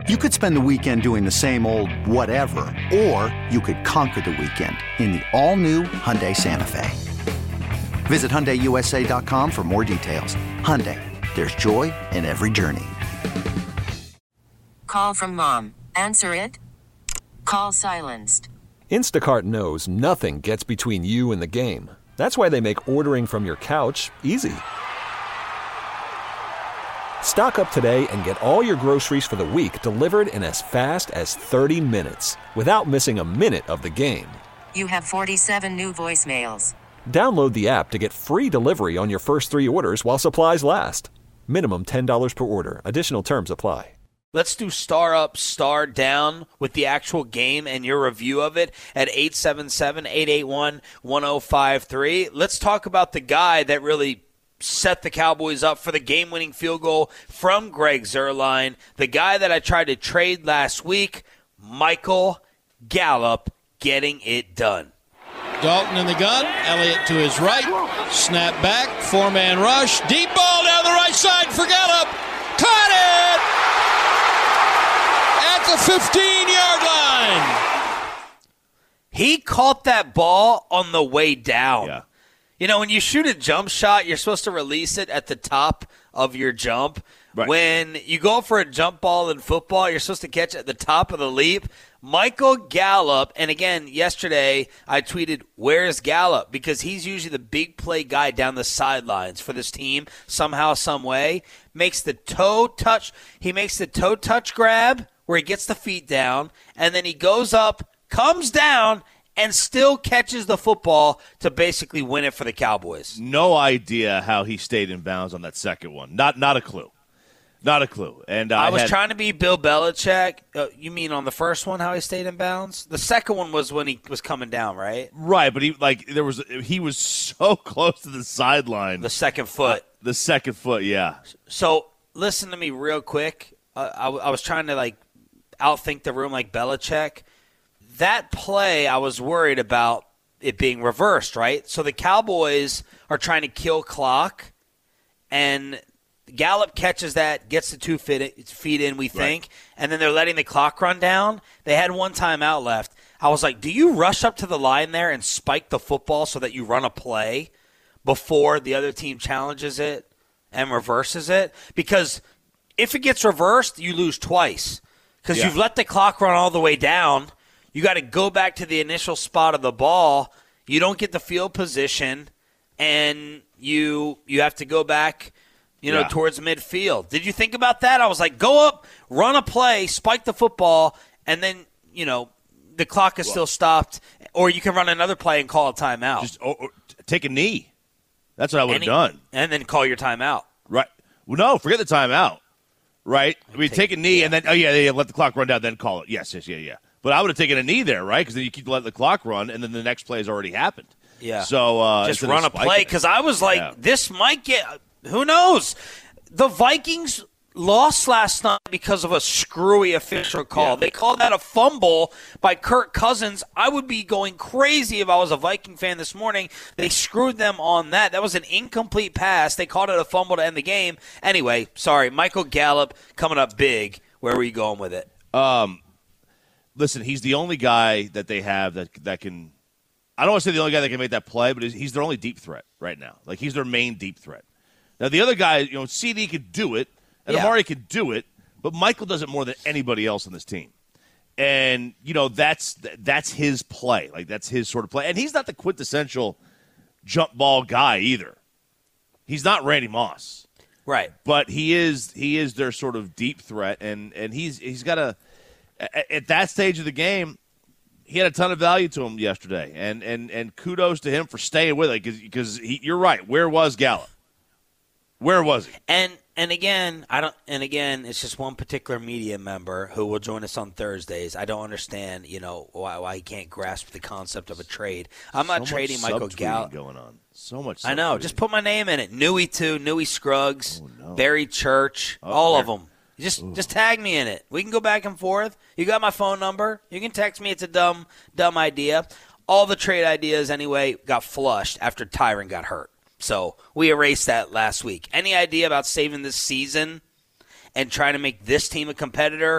You could spend the weekend doing the same old whatever, or you could conquer the weekend in the all-new Hyundai Santa Fe. Visit HyundaiUSA.com for more details. Hyundai, there's joy in every journey. Call from mom. Answer it. Call silenced. Instacart knows nothing gets between you and the game. That's why they make ordering from your couch easy. Stock up today and get all your groceries for the week delivered in as fast as 30 minutes without missing a minute of the game. You have 47 new voicemails. Download the app to get free delivery on your first 3 orders while supplies last. Minimum $10 per order. Additional terms apply. Let's do star up, star down with the actual game and your review of it at 877-881-1053. Let's talk about the guy that really set the Cowboys up for the game-winning field goal from Greg Zuerlein, the guy that I tried to trade last week, Michael Gallup, getting it done. Dalton in the gun, Elliott to his right, snap back, 4-man rush, deep ball down the right side for Gallup, caught it at the 15-yard line. He caught that ball on the way down. Yeah. You know, when you shoot a jump shot, you're supposed to release it at the top of your jump. Right. When you go for a jump ball in football, you're supposed to catch it at the top of the leap. Michael Gallup, and again, yesterday I tweeted, where's Gallup? Because he's usually the big play guy down the sidelines for this team somehow, some way. Makes the toe touch. He makes the toe touch grab where he gets the feet down, and then he goes up, comes down, and still catches the football to basically win it for the Cowboys. No idea how he stayed in bounds on that second one. Not a clue. Not a clue. And I was trying to be Bill Belichick. You mean on the first one, how he stayed in bounds? The second one was when he was coming down, right? Right, but he was so close to the sideline. The second foot. The second foot, yeah. So listen to me real quick. I was trying to outthink the room like Belichick. That play, I was worried about it being reversed, right? So the Cowboys are trying to kill clock, and Gallup catches that, gets the 2 feet in, we think, and then they're letting the clock run down. They had one timeout left. I was like, do you rush up to the line there and spike the football so that you run a play before the other team challenges it and reverses it? Because if it gets reversed, you lose twice because you've let the clock run all the way down. You got to go back to the initial spot of the ball. You don't get the field position, and you have to go back, towards midfield. Did you think about that? I was like, go up, run a play, spike the football, and then, the clock is still stopped, or you can run another play and call a timeout. Just take a knee. That's what I would have done. And then call your timeout. Right. Well, no, forget the timeout. Right? Take a knee and then, let the clock run down, then call it. Yes. But I would have taken a knee there, right? Because then you keep letting the clock run, and then the next play has already happened. Yeah. So just run a play, because I was like, this might get – who knows? The Vikings lost last night because of a screwy official call. Yeah. They called that a fumble by Kirk Cousins. I would be going crazy if I was a Viking fan this morning. They screwed them on that. That was an incomplete pass. They called it a fumble to end the game. Anyway, sorry, Michael Gallup coming up big. Where were you going with it? Listen, he's the only guy that they have that can – I don't want to say the only guy that can make that play, but he's their only deep threat right now. Like, he's their main deep threat. Now, the other guy, CD could do it, and Amari could do it, but Michael does it more than anybody else on this team. And, that's his play. Like, that's his sort of play. And he's not the quintessential jump ball guy either. He's not Randy Moss. Right. But he is their sort of deep threat, and he's got a – at that stage of the game, he had a ton of value to him yesterday, and kudos to him for staying with it because you're right. Where was Gallup? Where was he? And again, it's just one particular media member who will join us on Thursdays. I don't understand, why he can't grasp the concept of a trade. I'm not trading Michael Gallup. Going on so much. I know. Just put my name in it. Newey Scruggs, Barry Church, all of them. Just tag me in it. We can go back and forth. You got my phone number. You can text me. It's a dumb idea. All the trade ideas, anyway, got flushed after Tyron got hurt. So we erased that last week. Any idea about saving this season and trying to make this team a competitor?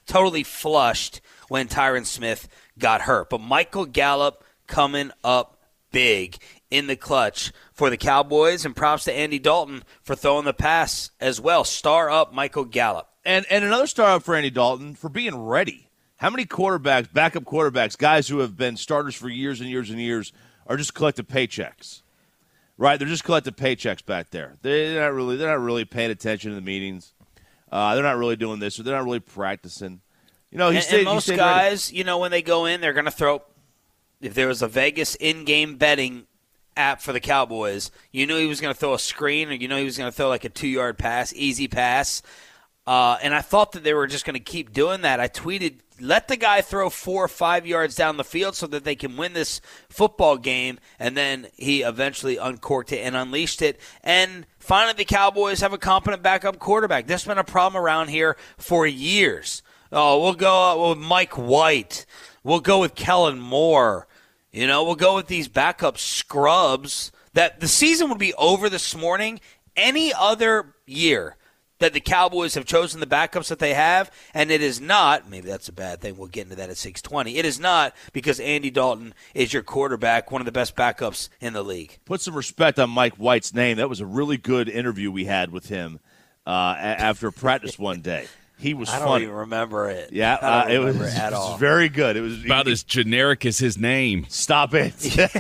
totally flushed when Tyron Smith got hurt. But Michael Gallup coming up big in the clutch for the Cowboys, and props to Andy Dalton for throwing the pass as well. Star up Michael Gallup. And another star up for Andy Dalton for being ready. How many quarterbacks, backup quarterbacks, guys who have been starters for years and years and years are just collecting paychecks? Right? They're just collecting paychecks back there. They're not really paying attention to the meetings. They're not really doing this, or they're not really practicing. You know, most guys, you know, when they go in, they're going to throw. If there was a Vegas in-game betting app for the Cowboys, you knew he was going to throw a screen, or you know he was going to throw like a 2-yard pass, easy pass. And I thought that they were just going to keep doing that. I tweeted, let the guy throw 4 or 5 yards down the field so that they can win this football game. And then he eventually uncorked it and unleashed it. And finally, the Cowboys have a competent backup quarterback. This has been a problem around here for years. Oh, we'll go with Mike White. We'll go with Kellen Moore. You know, we'll go with these backup scrubs. That the season would be over this morning any other year that the Cowboys have chosen the backups that they have, and it is not, maybe that's a bad thing, we'll get into that at 6:20. It is not because Andy Dalton is your quarterback, one of the best backups in the league. Put some respect on Mike White's name. That was a really good interview we had with him after practice one day. He was funny. I don't even remember it. Yeah, it was very good. It was about as generic as his name. Stop it.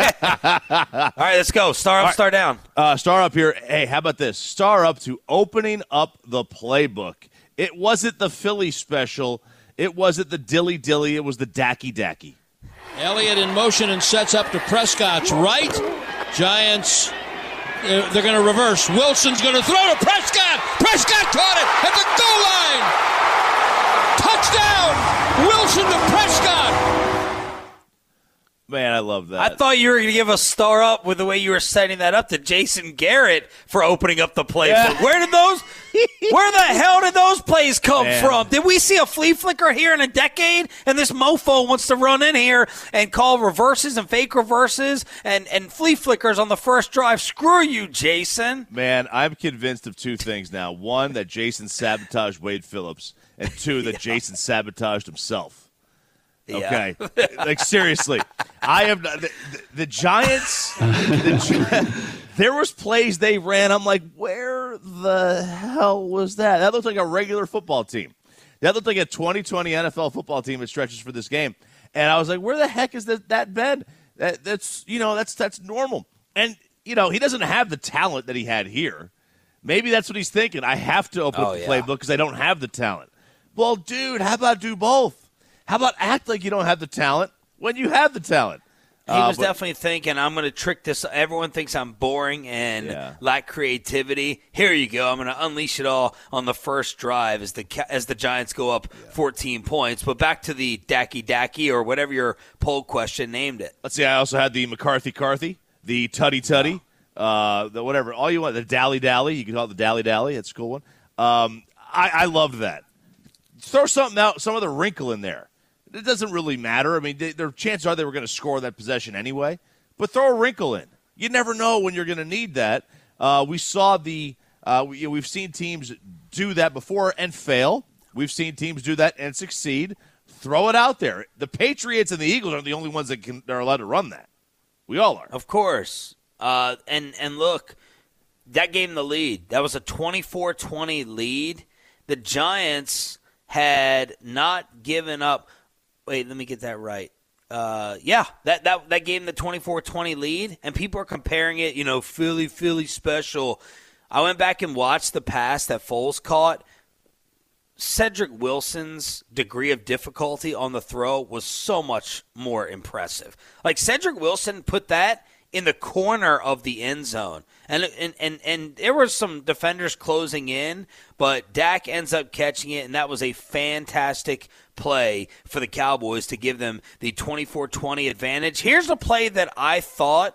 All right, let's go. Star up, right. Star down. Star up here. Hey, how about this? Star up to opening up the playbook. It wasn't the Philly special. It wasn't the dilly dilly. It was the dacky dacky. Elliott in motion and sets up to Prescott's right. Giants. They're going to reverse. Wilson's going to throw to Prescott. Prescott caught it at the goal line. Touchdown. Wilson to Prescott. Man, I love that. I thought you were going to give a star up with the way you were setting that up to Jason Garrett for opening up the playbook. Yeah. Where the hell did those plays come from? Did we see a flea flicker here in a decade? And this mofo wants to run in here and call reverses and fake reverses and flea flickers on the first drive. Screw you, Jason. Man, I'm convinced of two things now. One, that Jason sabotaged Wade Phillips. And two, that Jason sabotaged himself. Okay, like seriously, I have the Giants. There was plays they ran. I'm like, where the hell was that? That looked like a regular football team. That looked like a 2020 NFL football team that stretches for this game. And I was like, where the heck is that been? That's normal. And he doesn't have the talent that he had here. Maybe that's what he's thinking. I have to open up the playbook because I don't have the talent. Well, dude, how about do both? How about act like you don't have the talent when you have the talent? He was definitely thinking, I'm going to trick this. Everyone thinks I'm boring and lack creativity. Here you go. I'm going to unleash it all on the first drive as the Giants go up 14 points. But back to the Dacky or whatever your poll question named it. Let's see. I also had the McCarthy, the Tutty, the whatever. All you want, the Dally. You can call it the Dally. That's a cool one. I loved that. Throw something out, some other wrinkle in there. It doesn't really matter. I mean, their chances are they were going to score that possession anyway. But throw a wrinkle in. You never know when you're going to need that. We saw we've seen teams do that before and fail. We've seen teams do that and succeed. Throw it out there. The Patriots and the Eagles are the only ones that are allowed to run that. We all are. Of course. And look, that gave them the lead. That was a 24-20 lead. The Giants had not given up. Wait, let me get that right. That gave them the 24-20 lead, and people are comparing it, Philly special. I went back and watched the pass that Foles caught. Cedric Wilson's degree of difficulty on the throw was so much more impressive. Like, Cedric Wilson put that in the corner of the end zone. And there were some defenders closing in, but Dak ends up catching it, and that was a fantastic play for the Cowboys to give them the 24-20 advantage. Here's a play that I thought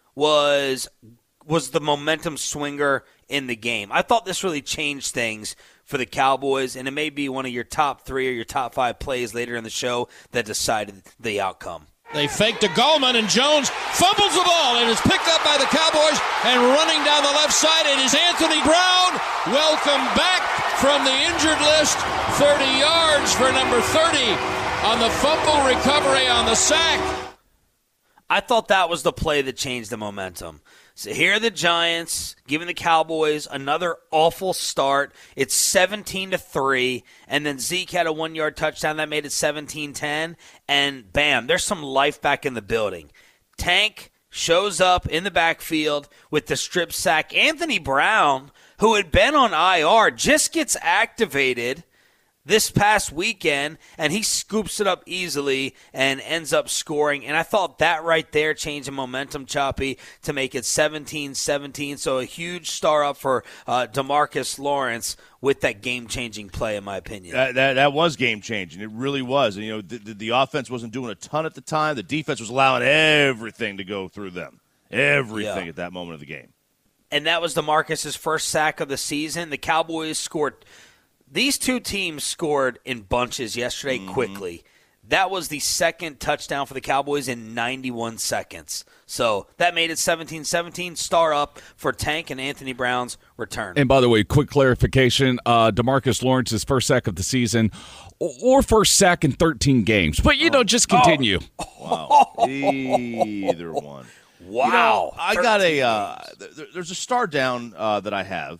was the momentum swinger in the game. I thought this really changed things for the Cowboys, and it may be one of your top 3 or your top 5 plays later in the show that decided the outcome. They fake to Gallman, and Jones fumbles the ball, and is picked up by the Cowboys, and running down the left side, it is Anthony Brown. Welcome back from the injured list 30 yards for number 30 on the fumble recovery on the sack. I thought that was the play that changed the momentum. So here are the Giants giving the Cowboys another awful start. It's 17-3, and then Zeke had a 1-yard touchdown that made it 17-10, and bam, there's some life back in the building. Tank shows up in the backfield with the strip sack. Anthony Brown, who had been on IR, just gets activated this past weekend, and he scoops it up easily and ends up scoring. And I thought that right there changed the momentum, Choppy, to make it 17-17. So a huge star up for DeMarcus Lawrence with that game-changing play, in my opinion. That was game-changing. It really was. And, the offense wasn't doing a ton at the time. The defense was allowing everything to go through them. Everything at that moment of the game. And that was DeMarcus's first sack of the season. The Cowboys scored – these two teams scored in bunches yesterday quickly. That was the second touchdown for the Cowboys in 91 seconds. So that made it 17-17, star up for Tank and Anthony Brown's return. And by the way, quick clarification, DeMarcus Lawrence's first sack of the season or first sack in 13 games. But, just continue. Wow. Either one. Wow. I got there's a star down that I have.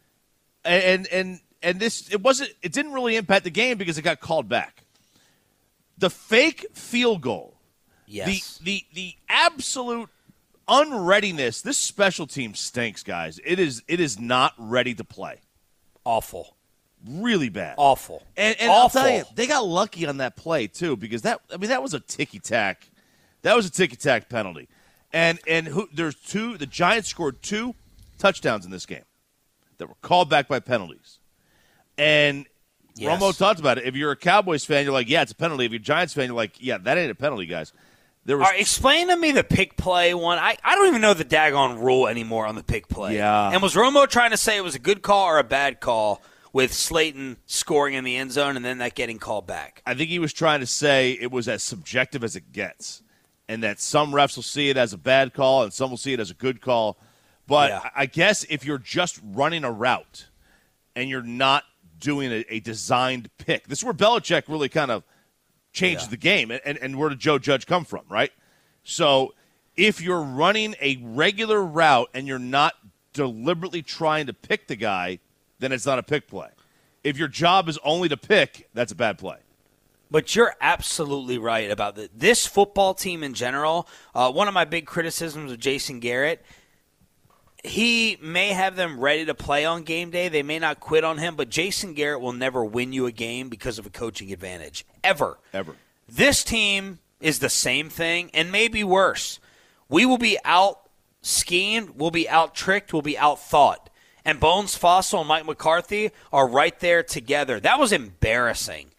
And this it didn't really impact the game because it got called back. The fake field goal. Yes. The absolute unreadiness. This special team stinks, guys. It is not ready to play. Awful. Really bad. Awful. And awful. I'll tell you, they got lucky on that play too, because that was a ticky-tack. That was a ticky-tack penalty. And the Giants scored 2 touchdowns in this game that were called back by penalties. And yes. Romo talked about it. If you're a Cowboys fan, you're like, yeah, it's a penalty. If you're a Giants fan, you're like, yeah, that ain't a penalty, guys. All right, explain to me the pick play one. I don't even know the daggone rule anymore on the pick play. Yeah. And was Romo trying to say it was a good call or a bad call with Slayton scoring in the end zone and then that getting called back? I think he was trying to say it was as subjective as it gets and that some refs will see it as a bad call and some will see it as a good call. But yeah. I guess if you're just running a route and you're not doing a designed pick. This is where Belichick really kind of changed the game. And where did Joe Judge come from, right? So if you're running a regular route and you're not deliberately trying to pick the guy, then it's not a pick play. If your job is only to pick, that's a bad play. But you're absolutely right about this football team in general. One of my big criticisms of Jason Garrett, he may have them ready to play on game day. They may not quit on him, but Jason Garrett will never win you a game because of a coaching advantage. Ever. This team is the same thing and maybe worse. We will be out-schemed, we'll be out-tricked, we'll be out-thought. And Bones Fossil and Mike McCarthy are right there together. That was embarrassing.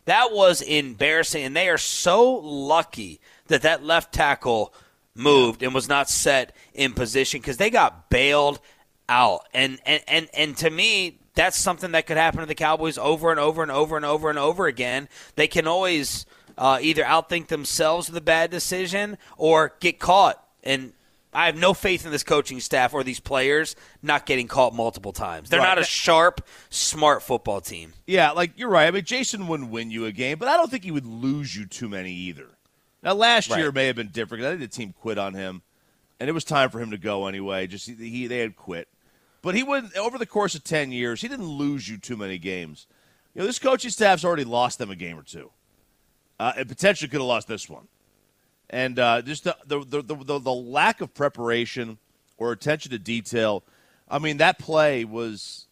And they are so lucky that left tackle moved and was not set in position because they got bailed out. And to me, that's something that could happen to the Cowboys over and over and over and over and over again. They can always either outthink themselves with a bad decision or get caught. And I have no faith in this coaching staff or these players not getting caught multiple times. They're not a sharp, smart football team. Yeah, you're right. I mean, Jason wouldn't win you a game, but I don't think he would lose you too many either. Now, last year may have been different. I think the team quit on him, and it was time for him to go anyway. They had quit. But he wouldn't. Over the course of 10 years, he didn't lose you too many games. This coaching staff's already lost them a game or two. And potentially could have lost this one. And just the lack of preparation or attention to detail. I mean, that play was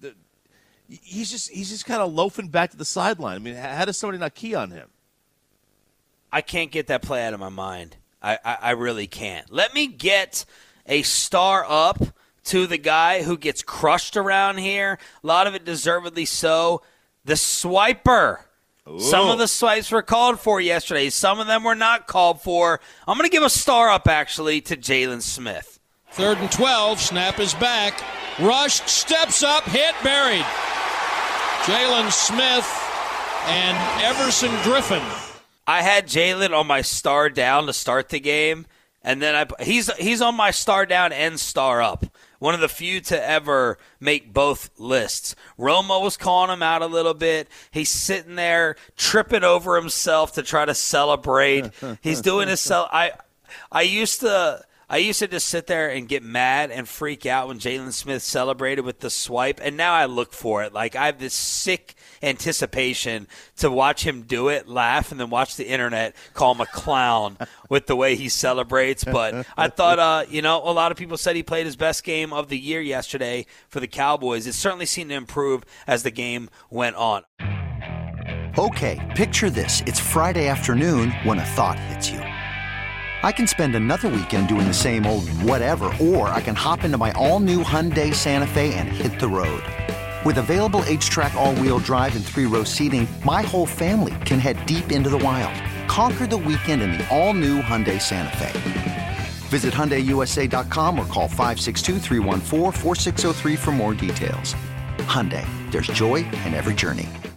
he's just kind of loafing back to the sideline. I mean, how does somebody not key on him? I can't get that play out of my mind. I really can't. Let me get a star up to the guy who gets crushed around here. A lot of it deservedly so. The swiper. Ooh. Some of the swipes were called for yesterday. Some of them were not called for. I'm going to give a star up, actually, to Jalen Smith. 3rd and 12. Snap is back. Rushed, steps up, hit, buried. Jalen Smith and Everson Griffin. I had Jalen on my star down to start the game, and then he's on my star down and star up One of the few to ever make both lists. Romo was calling him out a little bit. He's sitting there tripping over himself to try to celebrate. He's doing his I used to just sit there and get mad and freak out when Jalen Smith celebrated with the swipe, and now I look for it. Like, I have this sick anticipation to watch him do it, laugh, and then watch the internet call him a clown with the way he celebrates. But I thought, a lot of people said he played his best game of the year yesterday for the Cowboys. It certainly seemed to improve as the game went on. Okay, picture this. It's Friday afternoon when a thought hits you. I can spend another weekend doing the same old whatever, or I can hop into my all-new Hyundai Santa Fe and hit the road. With available H-Track all-wheel drive and 3-row seating, my whole family can head deep into the wild. Conquer the weekend in the all-new Hyundai Santa Fe. Visit HyundaiUSA.com or call 562-314-4603 for more details. Hyundai, there's joy in every journey.